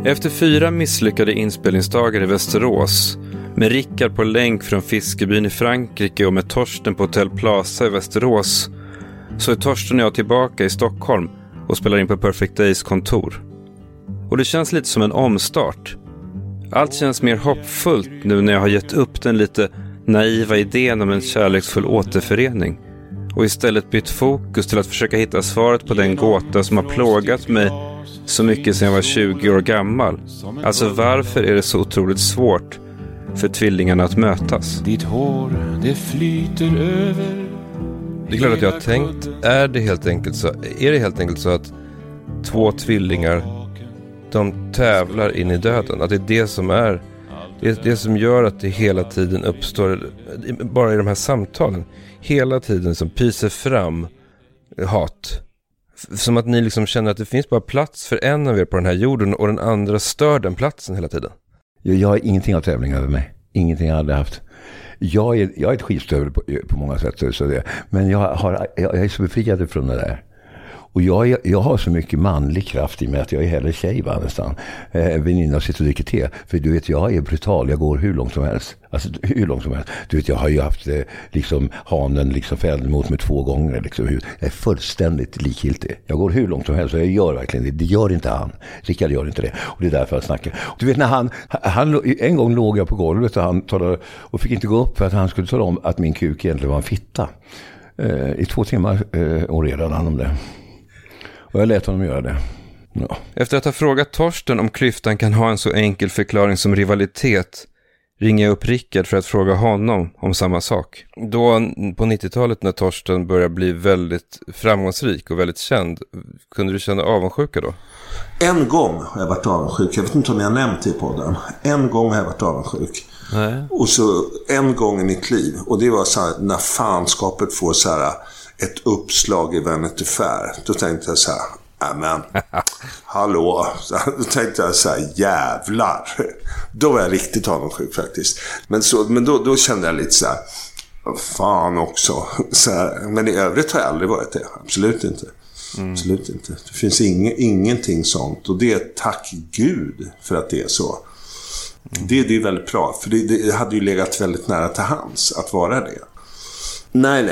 Efter 4 misslyckade inspelningsdagar i Västerås, med Rickard på länk från Fiskebyn i Frankrike och med Torsten på Hotel Plaza i Västerås, så är Torsten och jag tillbaka i Stockholm och spelar in på Perfect Days kontor. Och det känns lite som en omstart. Allt känns mer hoppfullt nu när jag har gett upp den lite naiva idén om en kärleksfull återförening och istället bytt fokus till att försöka hitta svaret på den gåta som har plågat mig så mycket sedan jag var 20 år gammal. Alltså varför är det så otroligt svårt för tvillingarna att mötas? Ditt hår, det flyter över. Det är klart att jag har tänkt, är det helt enkelt så att 2 tvillingar, de tävlar in i döden? Att det är det som gör att det hela tiden uppstår, bara i de här samtalen, hela tiden som pyser fram hat. Som att ni liksom känner att det finns bara plats för en av er på den här jorden och den andra stör den platsen hela tiden. Jag har ingenting av tävling över mig. Ingenting jag hade haft. Jag är ett skitstövel på många sätt. Så det. Men jag är så befriad från det där. Och jag har så mycket manlig kraft i mig att jag är hellre tjej nästan. Väninna sitter och dricker te. För du vet, jag är brutal. Jag går hur långt som helst. Alltså hur långt som helst. Du vet, jag har ju haft hanen fälld mot mig 2 gånger. Jag är fullständigt likgiltig. Jag går hur långt som helst. Och jag gör verkligen det. Det gör inte han. Rickard gör inte det. Och det är därför jag snackar. Du vet, när han en gång låg jag på golvet och han talade och fick inte gå upp för att han skulle tala om att min kuk egentligen var en fitta. I 2 timmar orerade han om det. Och jag lät honom göra det. Ja. Efter att ha frågat Torsten om klyftan kan ha en så enkel förklaring som rivalitet ringer jag upp Rickard för att fråga honom om samma sak. Då på 90-talet när Torsten började bli väldigt framgångsrik och väldigt känd, kunde du känna avundsjuka då? En gång har jag varit avundsjuk. Jag vet inte om jag nämnt det i podden. En gång har jag varit avundsjuk. Nej. Och så en gång i mitt liv. Och det var så här, när fanskapet får så här ett uppslag i Vanity Fair. Då tänkte jag så här, men hallå. Då tänkte jag så här, jävlar. Då var jag riktigt avundsjuk faktiskt. Men då kände jag lite så här, fan också. Så här, men i övrigt har jag aldrig varit det. Absolut inte. Absolut inte. Det finns ingenting sånt. Och det är tack Gud för att det är så. Det är väldigt bra. För det hade ju legat väldigt nära till hands att vara det. Nej.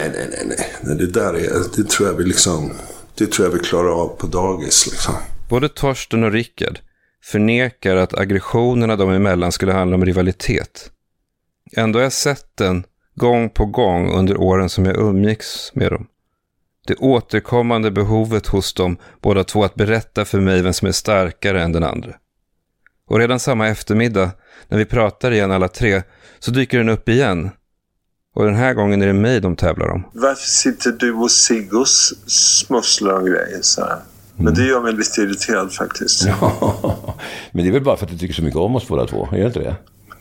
Det tror jag vi klarar av på dagis liksom. Både Torsten och Rickard förnekar att aggressionerna de emellan skulle handla om rivalitet. Ändå har jag sett den gång på gång under åren som jag umgicks med dem. Det återkommande behovet hos dem båda två att berätta för mig vem som är starkare än den andra. Och redan samma eftermiddag, när vi pratar igen alla 3, så dyker den upp igen. Och den här gången är det mig de tävlar om. Varför sitter du och Siggo smusslar och grejer så här? Men det gör mig lite irriterad faktiskt. Ja, men det är väl bara för att du tycker så mycket om oss båda 2, är det inte det?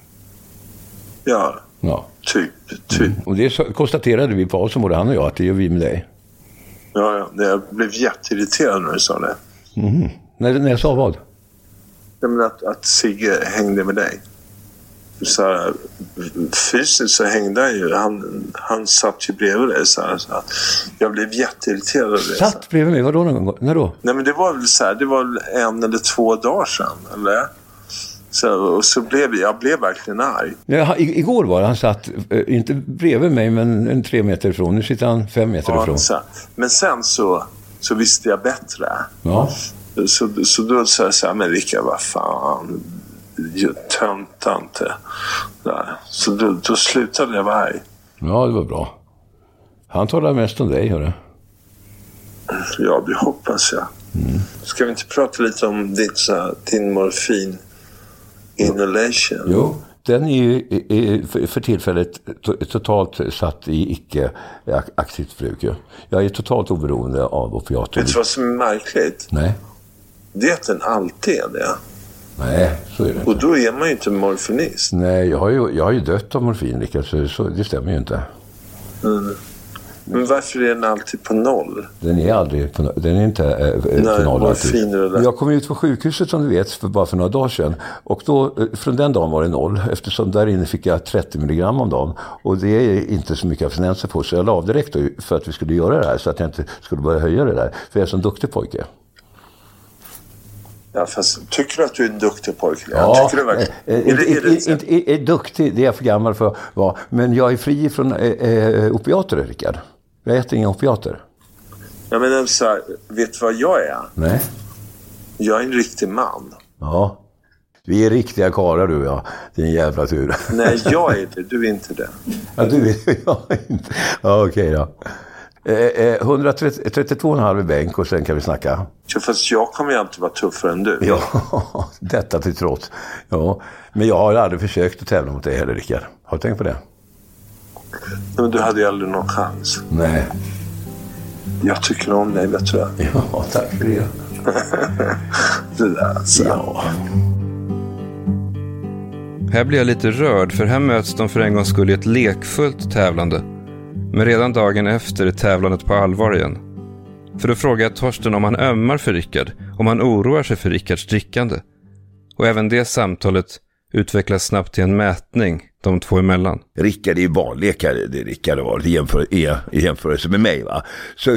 Ja. Typ. Och det konstaterade vi på som både han och jag, att det gör vi med dig. Ja, jag blev jätteirriterad när du sa det. När jag sa vad? Jag menar att Sigge hängde med dig. Så här, fysiskt så hängde han ju. Han satt ju bredvid dig så här. Jag blev jätteirriterad av det. Satt bredvid mig? Vadå någon gång? När då? Nej, men det var väl så här. Det var 1 eller 2 dagar sedan, eller? Så blev jag verkligen arg. Ja, igår var det. Han satt inte bredvid mig, men 3 meter ifrån. Nu sitter han 5 meter ifrån. Men sen så visste jag bättre. Ja. Så då sa jag så här, men Rickard, vad fan, tönta inte. Så då slutade jag vara arg. Ja, det var bra. Han talar mest om dig, hörru. Ja, det hoppas jag. Ska vi inte prata lite om din morfin inhalation? Jo, den är ju för tillfället totalt satt i icke-aktivt bruk. Jag är totalt oberoende av opiater. Vet du vad som är märkligt? Nej. Det är att den alltid är det. Nej, så är det inte. Och då är man ju inte morfinist. Nej, jag har ju dött av morfin, så det stämmer ju inte. Men varför är den alltid på 0? Den är aldrig på 0. Den är inte på 0 alltid. Jag kom ut från sjukhuset som du vet bara för några dagar sedan. Och då, från den dagen var det 0. Eftersom där inne fick jag 30 milligram om dagen. Och det är inte så mycket abstinenser på. Så jag la av direkt för att vi skulle göra det här. Så att jag inte skulle börja höja det där. För jag är en sån duktig pojke. Ja, fast tycker du att du är en duktig pojke? Ja, tycker du verkligen? Är duktig, det är jag för gammal för att vara. Men jag är fri från opiater, Rickard. Jag äter inga opiater. Ja, men så här, vet du vad jag är? Nej. Jag är en riktig man. Ja. Vi är riktiga karlar, du och jag. Det är en jävla tur. Nej, jag är det. Du är inte det. Ja, du är jag inte. Ja, okej då. 132,5 i bänk och sen kan vi snacka. Ja, fast jag kommer ju alltid vara tuffare än du. Ja, detta till trots. Ja, men jag har aldrig försökt att tävla mot dig heller, Rickard. Har du tänkt på det? Men du hade ju aldrig någon chans. Nej. Jag tycker om dig, vet du. Ja, tack för det. Det där, alltså. Ja. Här blir jag lite rörd, för här möts de för en gång skulle i ett lekfullt tävlande. Men redan dagen efter är tävlandet på allvar igen. För då frågar jag Torsten om han ömmar för Rickard, om han oroar sig för Rickards drickande. Och även det samtalet utvecklas snabbt till en mätning de två emellan. Rickard är ju barnlekare, det Rickard har varit i jämförelse med mig, va.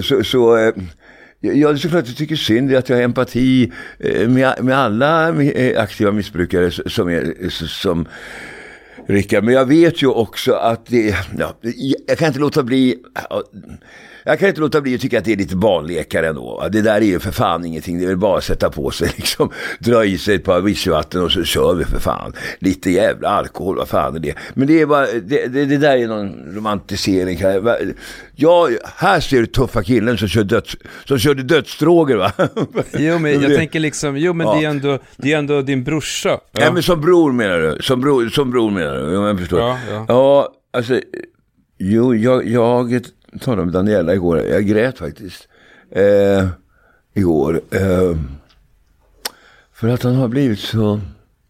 Jag såklart jag tycker synd att jag har empati med alla aktiva missbrukare som Rickard. Men jag vet ju också att jag kan inte låta bli att tycka att det är lite barnlekare ändå. Det där är ju för fan ingenting. Det är väl bara att sätta på sig, liksom, dra i sig ett par vichyvatten och så kör vi för fan. Lite jävla alkohol, vad fan är det? Men det är bara, det där är någon romantisering. Ja, här ser du tuffa killen som körde dödsdroger, va? Jo, men jag tänker liksom, det är ändå din brorsa. Ja. Ja, men som bror menar du? Som bror menar du? Jag förstår. Ja, alltså, jag talade med Daniela igår. Jag grät faktiskt igår. För att han har blivit så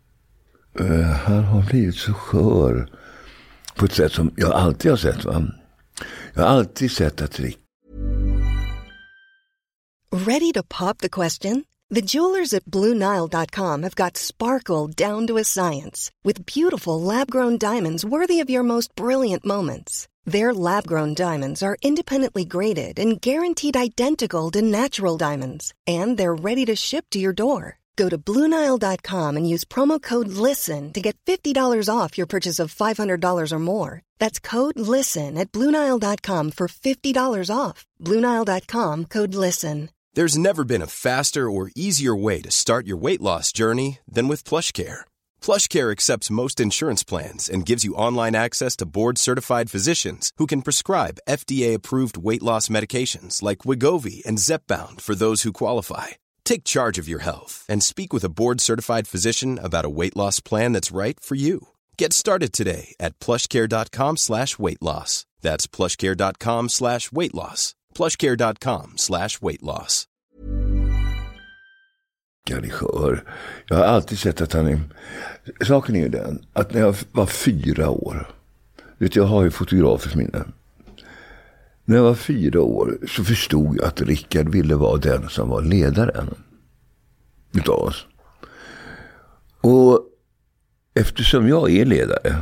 skör på ett sätt som jag alltid har sett, va? Jag har alltid sett att Ready to pop the question? The jewelers at BlueNile.com have got sparkle down to a science with beautiful lab-grown diamonds worthy of your most brilliant moments. Their lab-grown diamonds are independently graded and guaranteed identical to natural diamonds, and they're ready to ship to your door. Go to BlueNile.com and use promo code LISTEN to get $50 off your purchase of $500 or more. That's code LISTEN at BlueNile.com for $50 off. BlueNile.com, code LISTEN. There's never been a faster or easier way to start your weight loss journey than with PlushCare. PlushCare accepts most insurance plans and gives you online access to board-certified physicians who can prescribe FDA-approved weight loss medications like Wegovy and Zepbound for those who qualify. Take charge of your health and speak with a board-certified physician about a weight loss plan that's right for you. Get started today at plushcare.com/weightloss. That's plushcare.com/weightloss. plushcare.com/weightloss. Jag har alltid sett att han är... Saken är ju den att när jag var 4 år, vet jag har ju fotografiskt minne. När jag var 4 år så förstod jag att Rickard ville vara den som var ledaren utav oss. Och eftersom jag är ledare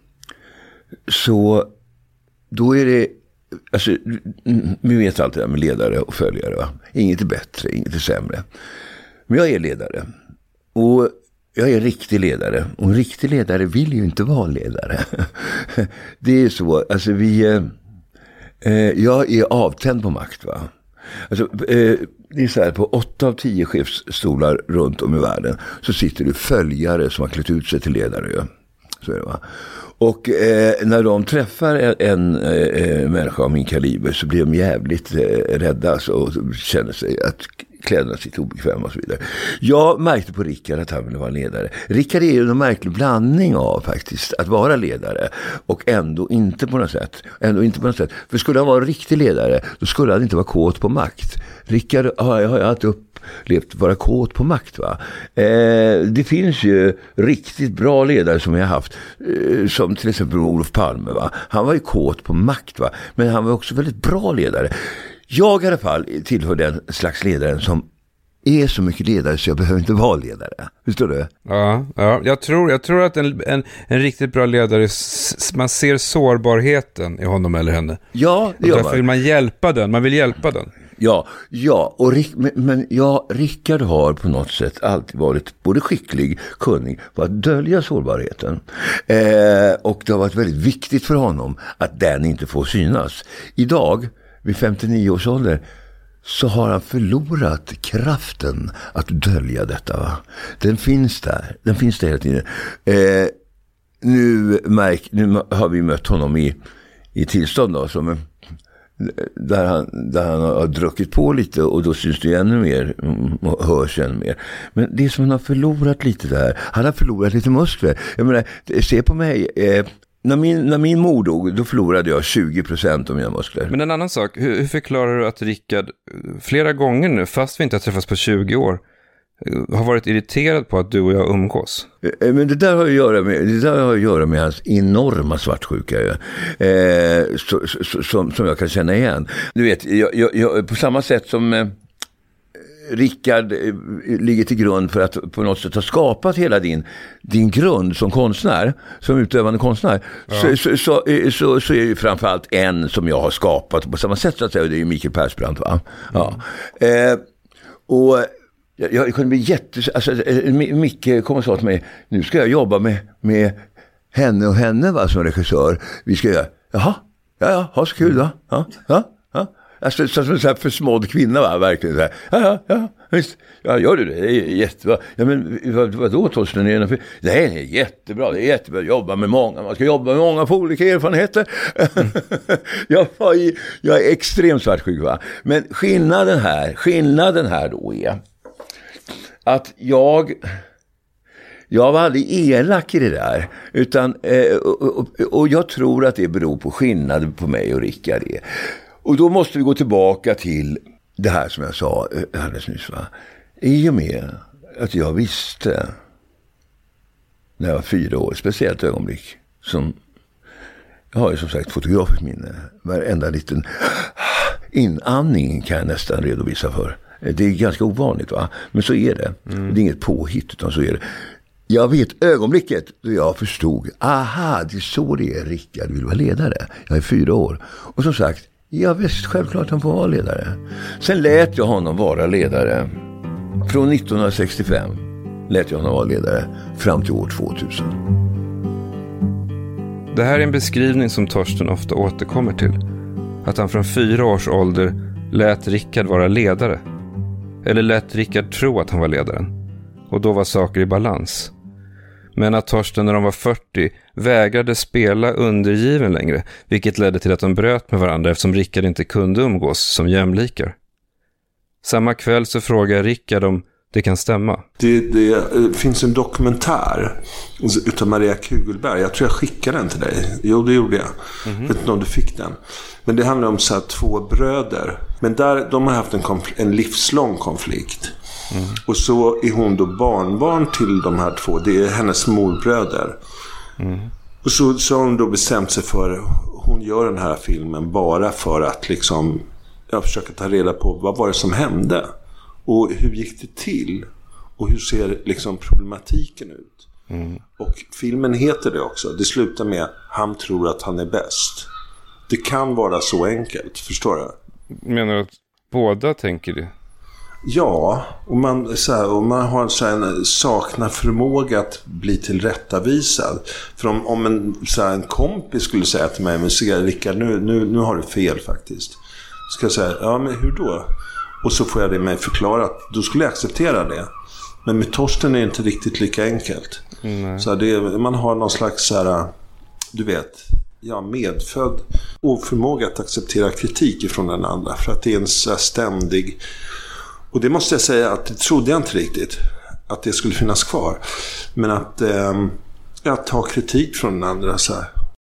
så då är det, alltså vi vet alltid det här med ledare och följare, va? Inget är bättre, inget är sämre. Men jag är ledare och jag är riktig ledare, och en riktig ledare vill ju inte vara ledare. Det är så, alltså jag är avtänd på makt, va. Alltså, det är så här, på 8 av 10 chefsstolar runt om i världen så sitter det följare som har klätt ut sig till ledare, ja. Så är det, va. Och när de träffar en människa av min kaliber så blir de jävligt rädda, alltså, och känner sig att kläderna sitter obekväma och så vidare. Jag märkte på Rickard att han ville vara ledare. Rickard är ju en märklig blandning av faktiskt att vara ledare och ändå inte på något sätt. För skulle han vara en riktig ledare, då skulle han inte vara kåt på makt. Rickard har jag alltid upplevt vara kåt på makt, va. Det finns ju riktigt bra ledare som vi har haft, som till exempel Olof Palme, va. Han var ju kåt på makt, va. Men han var också väldigt bra ledare. Jag i alla fall tillhör den slags ledaren som är så mycket ledare så jag behöver inte vara ledare. Förstår du? Ja. Jag tror att en riktigt bra ledare, man ser sårbarheten i honom eller henne. Ja, det gör man. Därför vill man hjälpa den. Man vill hjälpa den. Ja, men Rickard har på något sätt alltid varit både skicklig, kunnig på att dölja sårbarheten. Och det har varit väldigt viktigt för honom att den inte får synas. Idag, vid 59 års ålder, så har han förlorat kraften att dölja detta. Va? Den finns där hela tiden. Nu har vi mött honom i tillstånd då, som där han har druckit på lite, och då syns det ännu mer och hörs ännu mer. Men det är som han har förlorat lite där. Han har förlorat lite muskler. Jag menar, se på mig. När min mor dog, då förlorade jag 20% av mina muskler. Men en annan sak, hur förklarar du att Rickard flera gånger nu, fast vi inte har träffats på 20 år, har varit irriterad på att du och jag umgås? Men det där har att göra med hans enorma svartsjuka, som jag kan känna igen. Du vet, jag på samma sätt som Rickard ligger till grund för att på något sätt ha skapat hela din grund som konstnär, som utövande konstnär, så är ju framförallt en som jag har skapat på samma sätt, så att säga, och det är ju Mikael Persbrandt, va? Ja. Och jag kunde bli Micke kom och sa till mig, nu ska jag jobba med henne, va, som regissör. Vi ska göra, ha så kul, va? Ja. Alltså som en sån här försmådd kvinna, va, verkligen så här. Ja, visst. Ja, gör du det? Det är jättebra. Ja, men vadå, Torsten? Det är jättebra. Det är jättebra att jobba med många. Man ska jobba med många på olika erfarenheter. Jag är extremt svartsjuk, va? Men skillnaden här då är att jag var aldrig elak i det där, utan och jag tror att det beror på skillnaden på mig och Rickard. Och då måste vi gå tillbaka till det här som jag sa alldeles nyss, va? I och med att jag visste när jag var 4 år, speciellt ögonblick, som jag har ju som sagt fotografiskt minne, varenda liten inandning kan jag nästan redovisa för. Det är ganska ovanligt, va? Men så är det. Det är inget påhitt, utan så är det. Jag vet ögonblicket då jag förstod, aha, det är så det är, Rickard vill vara ledare. Jag är 4 år. Och som sagt, jag visst självklart han får vara ledare. Sen lät jag honom vara ledare. Från 1965 lät jag honom vara ledare fram till år 2000. Det här är en beskrivning som Torsten ofta återkommer till. Att han från 4 års ålder lät Rickard vara ledare. Eller lät Rickard tro att han var ledaren. Och då var saker i balans. Men att Torsten när de var 40 vägrade spela undergiven längre, vilket ledde till att de bröt med varandra eftersom Rickard inte kunde umgås som jämlikar. Samma kväll så frågar Rickard om det kan stämma. Det finns en dokumentär utav Maria Kugelberg. Jag tror jag skickade den till dig. Jo, det gjorde jag. Vet inte om du fick den. Men det handlar om så här 2 bröder. Men där, de har haft en livslång konflikt. Och så är hon då barnbarn till de här 2. Det är hennes morbröder. Och så har hon då bestämt sig för, hon gör den här filmen bara för att liksom, jag försöker ta reda på vad var det som hände och hur gick det till och hur ser liksom problematiken ut. Och filmen heter det också. Det slutar med, han tror att han är bäst. Det kan vara så enkelt, förstår du? Menar du att båda tänker det? Ja, och man har så här, saknar förmåga att bli tillrättavisad. För om en kompis skulle säga till mig, men Rickard, nu har du fel faktiskt. Ska jag säga, ja men hur då? Och så får jag det mig förklarat, då skulle jag acceptera det. Men med Torsten är det inte riktigt lika enkelt. Så man har någon slags så här, du vet, medfödd oförmåga att acceptera kritik ifrån den andra. För att det är en så här ständig. Och det måste jag säga att det trodde jag inte riktigt att det skulle finnas kvar. Men att ta kritik från den andra så här.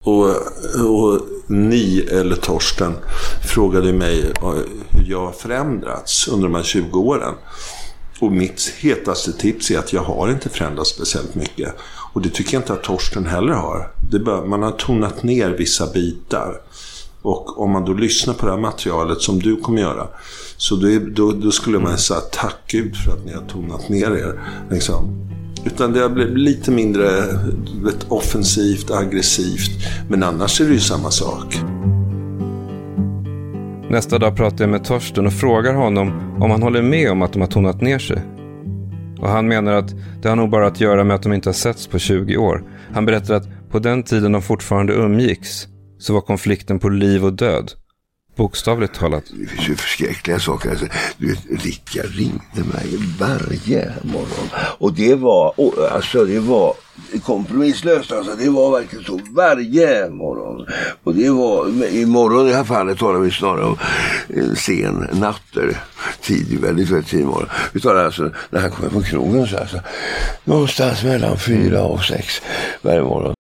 Och ni eller Torsten frågade mig hur jag har förändrats under de här 20 åren. Och mitt hetaste tips är att jag har inte förändrats speciellt mycket. Och det tycker jag inte att Torsten heller har. Man har tonat ner vissa bitar. Och om man då lyssnar på det här materialet som du kommer göra, så då skulle man säga tack Gud för att ni har tonat ner er. Liksom. Utan det har blivit lite mindre offensivt, aggressivt. Men annars är det ju samma sak. Nästa dag pratar jag med Torsten och frågar honom om han håller med om att de har tonat ner sig. Och han menar att det har nog bara att göra med att de inte har setts på 20 år. Han berättar att på den tiden de fortfarande umgicks så var konflikten på liv och död. Bokstavligt talat. Det finns ju förskräckliga saker. Alltså, du vet, Rickard ringde mig varje morgon. Och det var kompromisslöst. Alltså, det var verkligen så varje morgon. Och det var, imorgon i det här fallet talar vi snarare om sen natter. Väldigt tidig morgon. Vi talar alltså, när han kommer på krogen så alltså, någonstans mellan 4 och 6 varje morgon.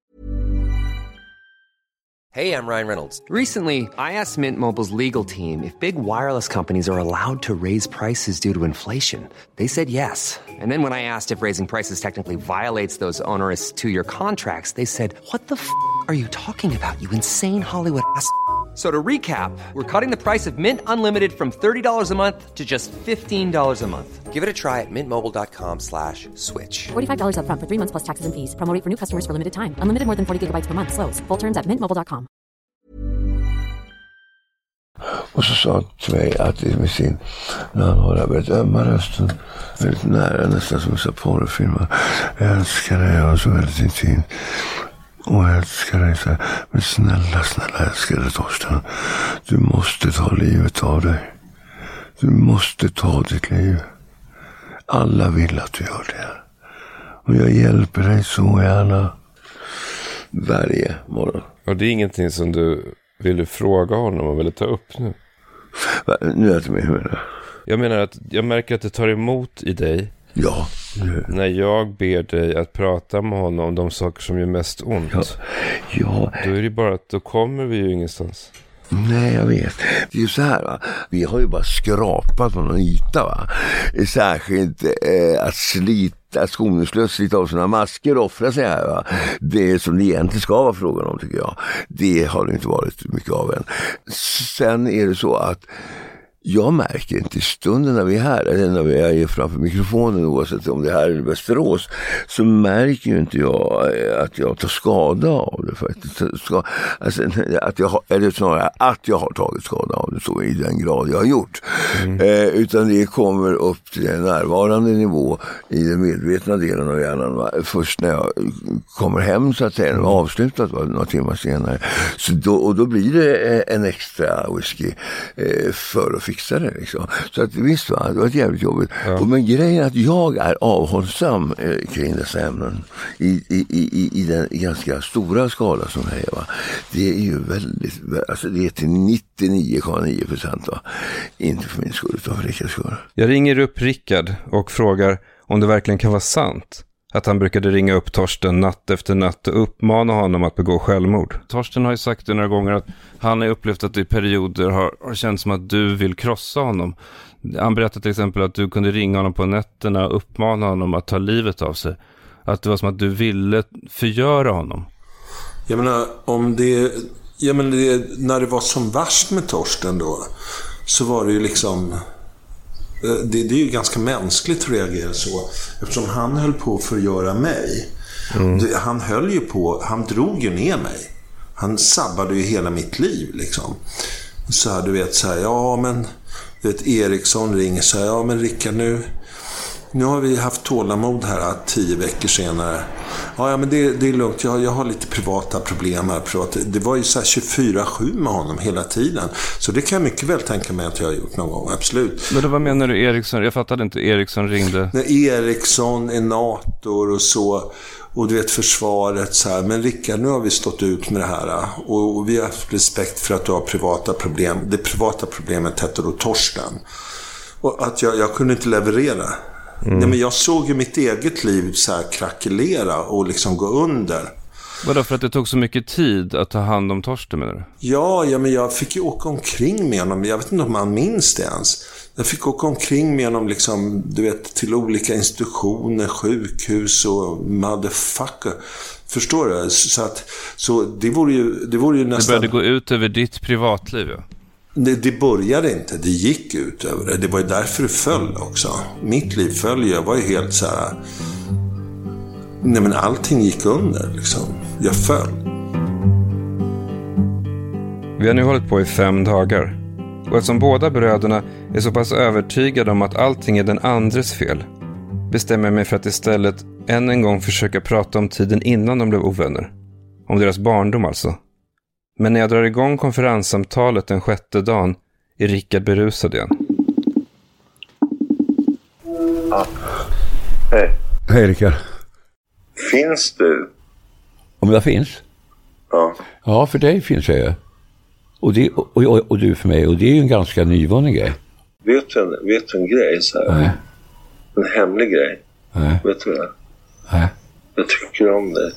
Hey, I'm Ryan Reynolds. Recently, I asked Mint Mobile's legal team if big wireless companies are allowed to raise prices due to inflation. They said yes. And then when I asked if raising prices technically violates those onerous 2-year contracts, they said, "What the f*** are you talking about, you insane Hollywood ass?" So to recap, we're cutting the price of Mint Unlimited from $30 a month to just $15 a month. Give it a try at mintmobile.com/switch. $45 up front for 3 months plus taxes and fees. Promo rate for new customers for limited time. Unlimited more than 40 gigabytes per month. Slows full terms at mintmobile.com. Och så sa han till mig att det med sin, när han har väldigt ömma rösten, väldigt nära, nästan som en porrfilm. Jag älskar dig, jag var så väldigt intimt. Och jag älskar dig så här. Men snälla älskar dig, Torsten. Du måste ta livet av dig. Du måste ta ditt liv. Alla vill att du gör det. Och jag hjälper dig så gärna. Varje morgon. Och det är ingenting som du ville fråga honom och ville ta upp nu? Nu är det med hur. Jag menar att jag märker att det tar emot i dig. Ja. När jag ber dig att prata med honom om de saker som gör mest ont. Ja. Då är det bara att då kommer vi ju ingenstans. Nej, jag vet. Det är ju så här, va. Vi har ju bara skrapat på någon yta, va. Särskilt att skoningslöst slita av sina masker och offra sig här, va. Det som det egentligen ska vara frågan om, tycker jag. Det har det inte varit mycket av än. Sen är det så att jag märker inte i stunden när vi är här, eller när vi är framför mikrofonen, oavsett om det här är i Västerås, så märker ju inte jag att jag tar skada av det faktiskt. Alltså, att jag har, eller snarare att jag har tagit skada av det så i den grad jag har gjort. Utan det kommer upp till en närvarande nivå i den medvetna delen av hjärnan. Först när jag kommer hem, så att säga, avslutat några timmar senare. Så då blir det en extra whisky för att fixa det liksom. Så att visst, va, det var jävligt jobbigt. Ja. Men grejen är att jag är avhållsam kring dessa ämnen i den ganska stora skala som det är, va. Det är ju väldigt, alltså det är till 99,9%, va. Inte för min skull utan för Rickards skull. Jag ringer upp Rickard och frågar om det verkligen kan vara sant att han brukade ringa upp Torsten natt efter natt och uppmana honom att begå självmord. Torsten har ju sagt det några gånger att han har upplevt att i perioder har känt som att du vill krossa honom. Han berättade till exempel att du kunde ringa honom på nätterna och uppmana honom att ta livet av sig. Att det var som att du ville förgöra honom. Jag menar, när det var som värst med Torsten då, så var det ju liksom... Det är ju ganska mänskligt att reagera så, eftersom han höll på att förgöra mig. Han höll ju på, han drog ju ner mig. Han sabbade ju hela mitt liv liksom. Så här, du vet så här, ja men du vet, Eriksson ringer så här, ja men Rickard, nu har vi haft tålamod här 10 veckor senare. Ja men det är lugnt, jag har lite privata problem här. Det var ju så här 24/7 med honom hela tiden. Så det kan jag mycket väl tänka mig att jag har gjort någon gång, absolut. Men vad menar du, Eriksson? Jag fattade inte, Eriksson ringde. När Eriksson är nator och så, och du vet försvaret så här, men Rickard, nu har vi stått ut med det här och vi har haft respekt för att du har privata problem. Det privata problemet heter då Torsten. Och att jag kunde inte leverera. Nej, men jag såg ju mitt eget liv så här krackelera och liksom gå under. Vadå, för att det tog så mycket tid att ta hand om Torsten, menar du? Ja, men jag fick ju åka omkring med honom. Jag vet inte om man minns det ens. Jag fick åka omkring med honom liksom, du vet, till olika institutioner, sjukhus och motherfucker. Förstår du? Så det vore ju nästan... Det började gå ut över ditt privatliv, ja. Det började inte, det gick ut över det. Det var ju därför det föll också. Mitt liv föll, jag var ju helt så här... Nej, men allting gick under liksom. Jag föll. Vi har nu hållit på i 5 dagar. Och eftersom båda bröderna är så pass övertygade om att allting är den andres fel, bestämmer jag mig för att istället än en gång försöka prata om tiden innan de blev ovänner. Om deras barndom alltså. Men när jag drar igång konferenssamtalet den 6:e dagen är Rickard berusad igen. Ja. Hej. Hej Rickard. Finns du? Om jag finns? Ja. Ja, för dig finns jag ju. Och du för mig. Och det är ju en ganska nyvunnen grej. Vet du en grej så här? Nej. En hemlig grej? Nej. Vet du det? Nej. Jag tycker om dig.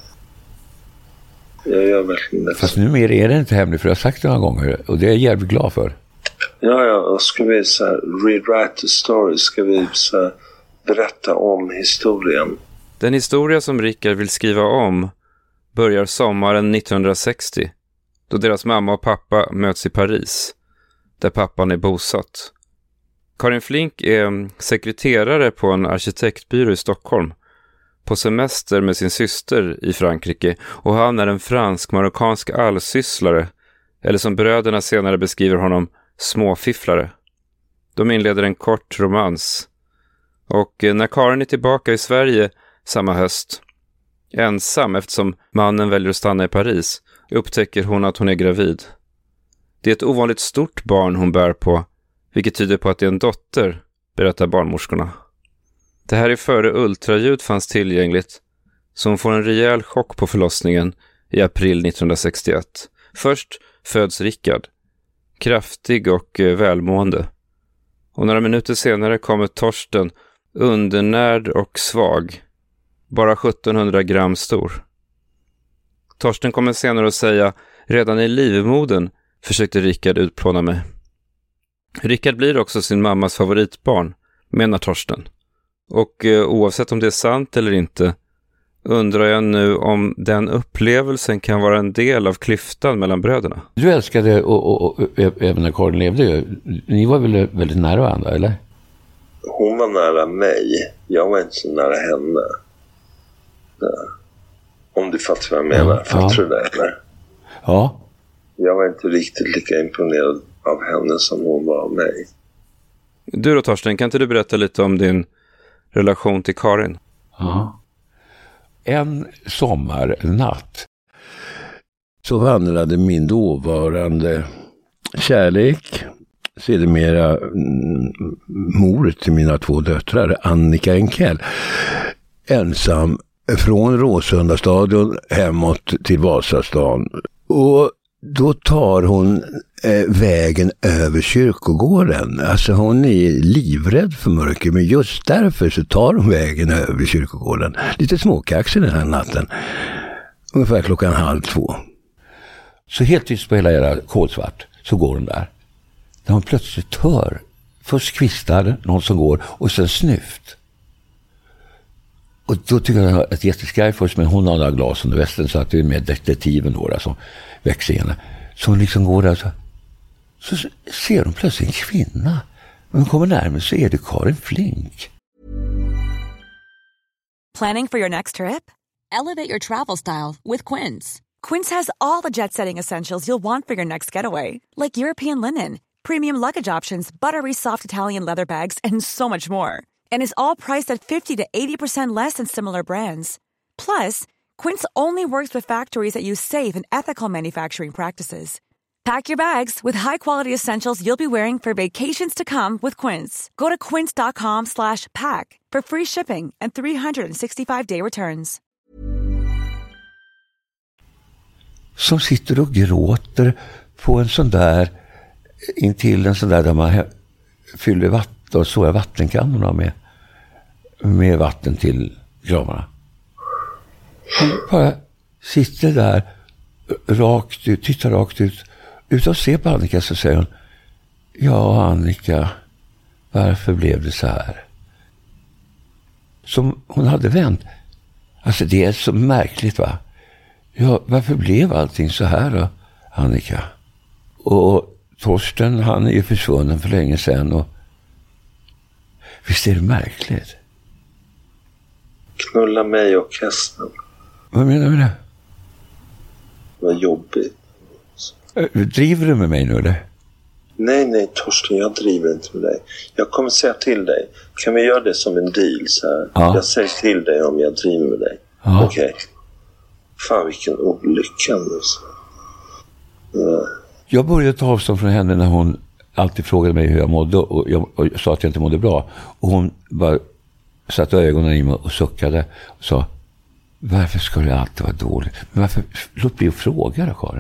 Jag gör verkligen det. Fast numera är det inte hemligt, för jag har sagt det några gånger. Och det är jag jävligt glad för. Ja. Och ska vi så här rewrite the story? Ska vi så här berätta om historien? Den historia som Rickard vill skriva om börjar sommaren 1960. Då deras mamma och pappa möts i Paris, där pappan är bosatt. Karin Flink är sekreterare på en arkitektbyrå i Stockholm, på semester med sin syster i Frankrike, och han är en fransk-marockansk allsysslare, eller som bröderna senare beskriver honom, småfifflare. De inleder en kort romans. Och när Karin är tillbaka i Sverige samma höst, ensam eftersom mannen väljer att stanna i Paris, upptäcker hon att hon är gravid. Det är ett ovanligt stort barn hon bär på, vilket tyder på att det är en dotter, berättar barnmorskorna. Det här är före ultraljud fanns tillgängligt, så hon får en rejäl chock på förlossningen i april 1961. Först föds Rickard, kraftig och välmående. Och några minuter senare kommer Torsten, undernärd och svag, bara 1700 gram stor. Torsten kommer senare att säga, redan i livmodern försökte Rickard utplåna mig. Rickard blir också sin mammas favoritbarn, menar Torsten. Och oavsett om det är sant eller inte, undrar jag nu om den upplevelsen kan vara en del av klyftan mellan bröderna. Du älskade, och även när Karin levde, ni var väl väldigt nära varandra, eller? Hon var nära mig. Jag var inte så nära henne. Om du fattar vad jag menar. Fattar du det, eller? Ja. Jag var inte riktigt lika imponerad av henne som hon var av mig. Du då, Torsten, kan inte du berätta lite om din relation till Karin? Ja. En sommarnatt så vandrade min dåvarande kärlek, sedermera mor till mina 2 döttrar, Annika Enkel, ensam från Råsundastadion hemåt till Vasastan. Och då tar hon vägen över kyrkogården. Alltså hon är livrädd för mörker, men just därför så tar hon vägen över kyrkogården. Lite småkaxig den här natten. Ungefär 1:30. Så helt tyst på hela era kolsvart så går hon där. När hon plötsligt hör först kvistar, någon som går, och sen snyft. Och då tycker jag ett jätteskraj först, men hon har några glas under västen, så att det är med detektiven då som växer henne. Så hon liksom går där så ser hon plötsligt en kvinna. Men hon kommer närmare så är det Karin Flink. Planning for your next trip? Elevate your travel style with Quince. Quince has all the jet-setting essentials you'll want for your next getaway, like European linen, premium luggage options, buttery soft Italian leather bags, and so much more. And is all priced at 50 to 80% less than similar brands. Plus, Quince only works with factories that use safe and ethical manufacturing practices. Pack your bags with high-quality essentials you'll be wearing for vacations to come with Quince. Go to quince.com/pack for free shipping and 365-day returns. Som sitter och gråter på en sån där, intill en sån där man fyller vatten, och så är vattenkannorna med vatten till gravarna. Hon bara sitter där rakt ut, tittar rakt ut, utan att se på Annika, så säger hon: ja, Annika, varför blev det så här? Som hon hade vänt. Alltså det är så märkligt, va? Ja, varför blev allting så här då, Annika? Och Torsten, han är ju försvunnen för länge sedan, och visst är det märkligt? Knulla mig och hästen. Vad menar du med det? Vad jobbigt. Driver du med mig nu, eller? Nej, Torsten, jag driver inte med dig. Jag kommer säga till dig. Kan vi göra det som en deal så här? Ja. Jag säger till dig om jag driver med dig. Ja. Okej. Fan, vilken olycka. Ja. Jag började ta avstånd från henne när hon alltid frågade mig hur jag mådde. Och jag sa att jag inte mådde bra. Och hon bara satte ögonen i mig och suckade. Och sa, varför ska det alltid vara dåligt? Men varför? Låt bli att fråga då, Karin.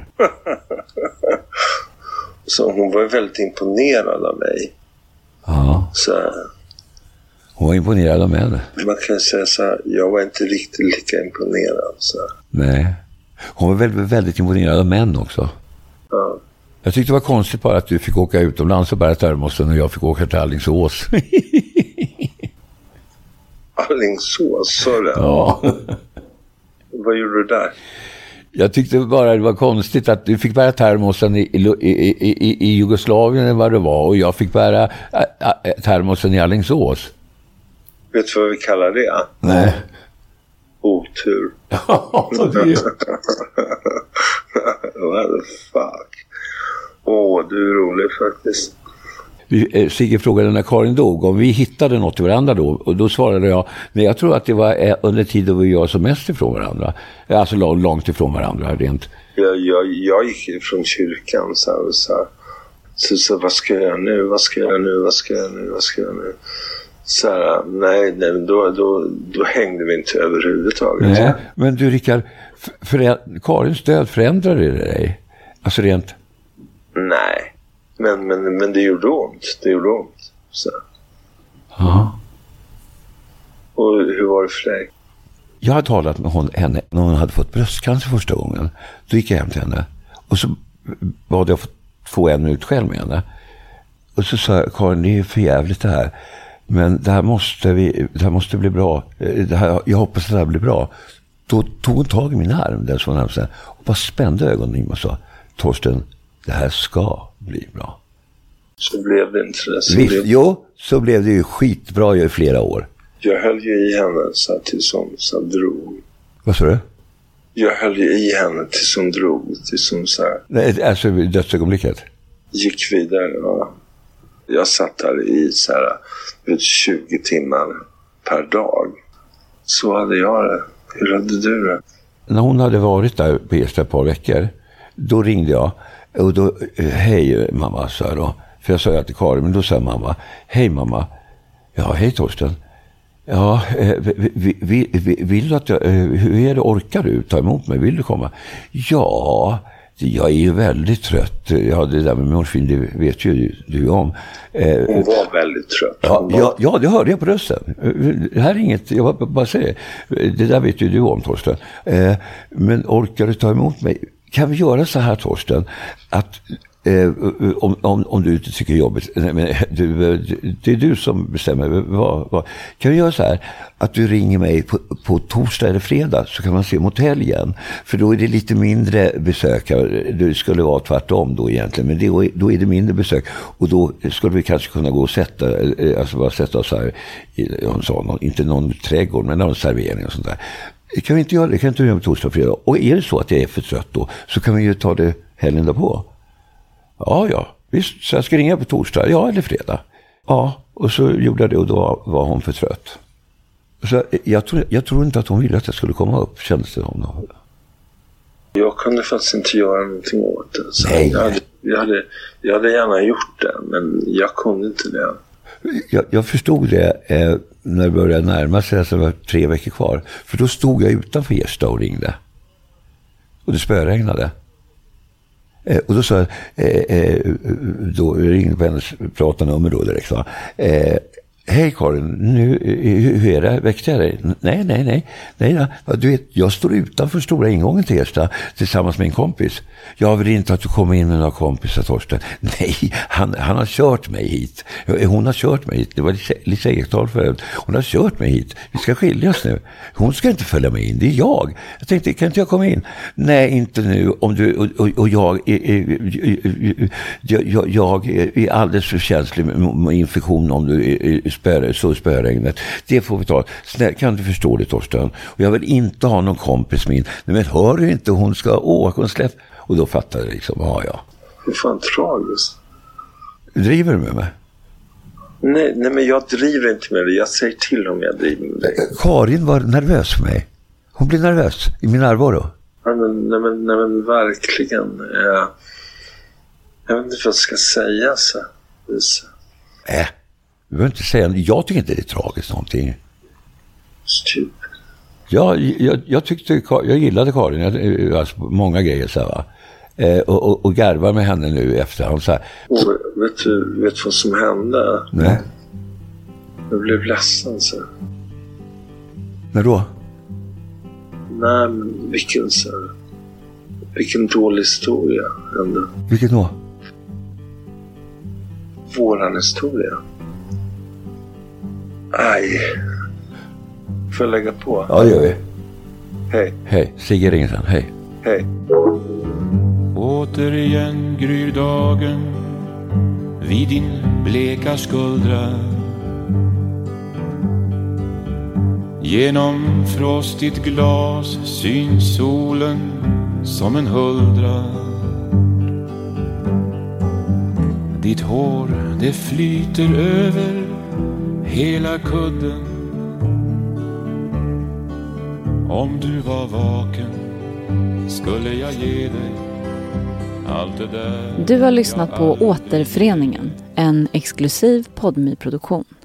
Så hon var väldigt imponerad av mig. Ja. Så hon var imponerad av mig. Man kan säga så här, jag var inte riktigt lika imponerad. Så. Nej. Hon var väldigt, väldigt imponerad av män också. Ja. Jag tyckte det var konstigt bara att du fick åka utomlands och bära termosen och jag fick åka till Alingsås. Alingsås, så det? Ja. Vad gjorde du där? Jag tyckte bara det var konstigt att du fick bära termosen i Jugoslavien eller vad det var och jag fick bära termosen i Alingsås. Vet du vad vi kallar det? Nej. Otur. Ja, det What the fuck? Du är rolig faktiskt. Sigge frågade när Karin dog om vi hittade något i varandra då. Och då svarade jag, men jag tror att det var under tid då vi var som mest ifrån varandra. Alltså långt ifrån varandra rent. Jag gick ifrån kyrkan så vad ska jag göra nu? Vad ska jag göra nu? Så här, nej, då hängde vi inte överhuvudtaget. Nej, men du Rickard, Karins död förändrade det dig? Alltså rent? Nej. Men det gjorde ont. Så. Ja. Och hur var det för dig? Jag hade talat med henne när hon hade fått bröstcancer första gången. Då gick jag hem till henne. Och så bad jag få en minut själv med henne. Och så sa jag, Karin, det är för jävligt det här. Men det här måste bli bra. Jag hoppas att det här blir bra. Då tog hon tag i min arm där så närmast och bara spände ögonen i mig och sa, Torsten, det här ska bli bra. Så blev det inte det. Så blev det ju skitbra i flera år. Jag höll ju i henne så tills hon drog. Vad sa du? Jag höll ju i henne tills hon drog. Tills hon så här... Nej, alltså dödsögonblicket? Gick vidare, ja. Jag satt där i så här 20 timmar per dag. Så hade jag det. Hur hade du det? När hon hade varit där på ett par veckor, då ringde jag. Och då, hej mamma, sa jag då. För jag sa jag till Karin, men då sa mamma, hej mamma. Ja, hej Torsten. Ja, vill du att hur är det, orkar du ta emot mig? Vill du komma? Ja, jag är ju väldigt trött. Ja, det där med morfin, det vet ju du om. Hon var väldigt trött. Ja, det hörde jag på rösten. Det här är inget, jag bara säger. Det där vet ju du om, Torsten. Men orkar du ta emot mig? Kan vi göra så här, Torsten, att om du inte tycker jobbigt, men det är du som bestämmer vad. Kan vi göra så här att du ringer mig på torsdag eller fredag, så kan man se mot helgen, för då är det lite mindre besök. Det skulle vara tvärtom då egentligen, men då är det mindre besök, och då skulle vi kanske kunna gå och sätta oss här inte någon trädgård, men någon servering och sånt där. Kan vi inte göra det? Kan inte göra på torsdag och fredag? Och är det så att jag är för trött då, så kan vi ju ta det helgen därpå. Ja, visst. Så jag ska ringa på torsdag, ja, eller fredag. Ja, och så gjorde jag det, och då var hon för trött. Så jag tror inte att hon ville att jag skulle komma upp, kändes det som. Jag kunde faktiskt inte göra någonting åt det. Så nej. Jag hade gärna gjort det, men jag kunde inte det. Jag förstod det när det började närma sig, alltså det var 3 veckor kvar. För då stod jag utanför Gästa och ringde. Och det spöregnade. Och då sa jag, då ringde på hennes pratarnummer då direkt. Hej Karin, nu, hur är det? Väckte jag dig? Nej. Du vet, jag står utanför stora ingången till Ersta tillsammans med en kompis. Jag vill inte att du kommer in med några kompisar, Torsten. Nej, han har kört mig hit. Hon har kört mig hit. Det var Lisa Ekdahl förut. Hon har kört mig hit. Vi ska skiljas nu. Hon ska inte följa mig in, det är jag. Jag tänkte, kan inte jag komma in? Nej, inte nu. Om du och jag är alldeles för känslig med infektion om du spöregnet. Det får vi ta. Snäll, kan du förstå det, Torsten? Och jag vill inte ha någon kompis min. Men hör du inte, hon ska åka och släppa. Och då fattade jag liksom, ja. Det är fan tragiskt. Driver du med mig? Nej, men jag driver inte med dig. Jag säger till om jag driver med dig. Karin var nervös för mig. Hon blir nervös i min närvaro. Nej men verkligen. Jag vet inte vad jag ska säga så. Du behöver inte säga. Jag tycker inte det är tragiskt någonting. Stupid. Ja, jag gillade Karin. Alltså, många grejer så här, va. Och garvar med henne nu efterhand så här. Vet du vad som hände? Nej. Jag blev ledsen så. När då? Nej, men vilken dålig historia hände. Vilken då? Våran historia. Aj. Får jag lägga på? Ja, det gör vi. Hej. Hej, Sigge ringer sen. Hej. Hej. Återigen gryr dagen vid din bleka skuldra. Genom frostigt glas syns solen som en huldra. Ditt hår, det flyter över hela kudden. Om du var vaken skulle jag ge dig allt det där. Du har lyssnat på Återföreningen, en exklusiv Podme-produktion.